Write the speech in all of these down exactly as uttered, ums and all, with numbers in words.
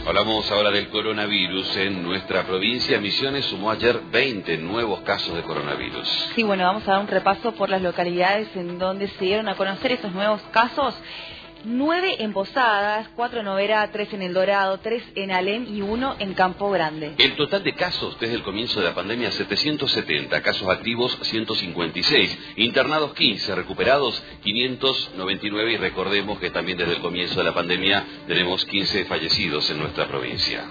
Hablamos ahora del coronavirus. En nuestra provincia, Misiones sumó ayer veinte nuevos casos de coronavirus. Sí, bueno, vamos a dar un repaso por las localidades en donde se dieron a conocer esos nuevos casos. Nueve en Posadas, cuatro en Oberá, tres en El Dorado, tres en Alem y uno en Campo Grande. El total de casos desde el comienzo de la pandemia, setecientos setenta, casos activos ciento cincuenta y seis, internados quince, recuperados quinientos noventa y nueve y recordemos que también desde el comienzo de la pandemia tenemos quince fallecidos en nuestra provincia.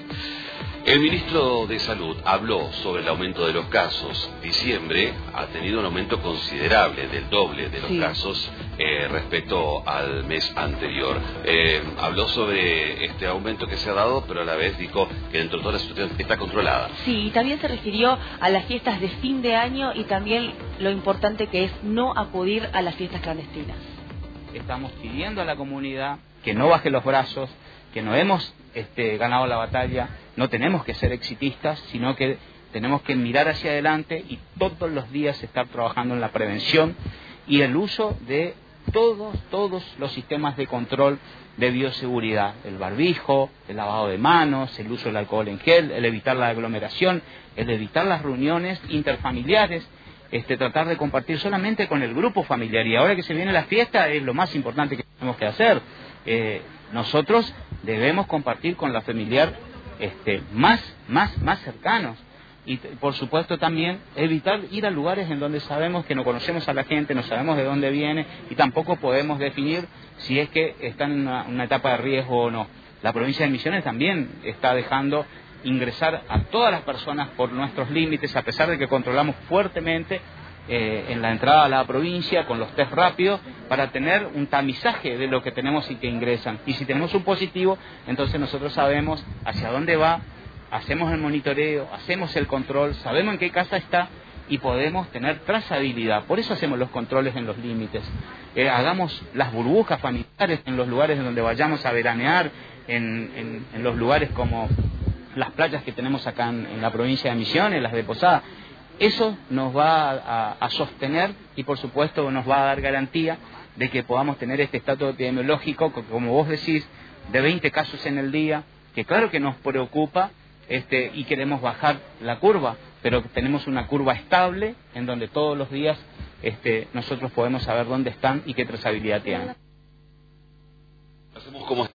El ministro de Salud habló sobre el aumento de los casos. Diciembre ha tenido un aumento considerable, del doble de los sí. casos eh, respecto al mes anterior. Eh, habló sobre este aumento que se ha dado, pero a la vez dijo que dentro de toda la situación está controlada. Sí, y también se refirió a las fiestas de fin de año y también lo importante que es no acudir a las fiestas clandestinas. Estamos pidiendo a la comunidad que no baje los brazos, que no hemos este, ganado la batalla, no tenemos que ser exitistas, sino que tenemos que mirar hacia adelante y todos los días estar trabajando en la prevención y el uso de todos, todos los sistemas de control de bioseguridad, el barbijo, el lavado de manos, el uso del alcohol en gel, el evitar la aglomeración, el evitar las reuniones interfamiliares, este, tratar de compartir solamente con el grupo familiar. Y ahora que se viene la fiesta es lo más importante que tenemos que hacer. Eh, nosotros debemos compartir con la familiar este, más, más, más cercanos y por supuesto también evitar ir a lugares en donde sabemos que no conocemos a la gente, no sabemos de dónde viene y tampoco podemos definir si es que están en una, una etapa de riesgo o no. La provincia de Misiones también está dejando ingresar a todas las personas por nuestros límites, a pesar de que controlamos fuertemente Eh, en la entrada a la provincia con los test rápidos para tener un tamizaje de lo que tenemos y que ingresan. Y si tenemos un positivo, entonces nosotros sabemos hacia dónde va, hacemos el monitoreo, hacemos el control, sabemos en qué casa está y podemos tener trazabilidad. Por eso hacemos los controles en los límites. Eh, hagamos las burbujas familiares en los lugares en donde vayamos a veranear, en, en, en los lugares como las playas que tenemos acá en, en la provincia de Misiones, las de Posada. Eso nos va a, a sostener y por supuesto nos va a dar garantía de que podamos tener este estatus epidemiológico, como vos decís, de veinte casos en el día, que claro que nos preocupa este, y queremos bajar la curva, pero tenemos una curva estable en donde todos los días este, nosotros podemos saber dónde están y qué trazabilidad tienen. Hacemos como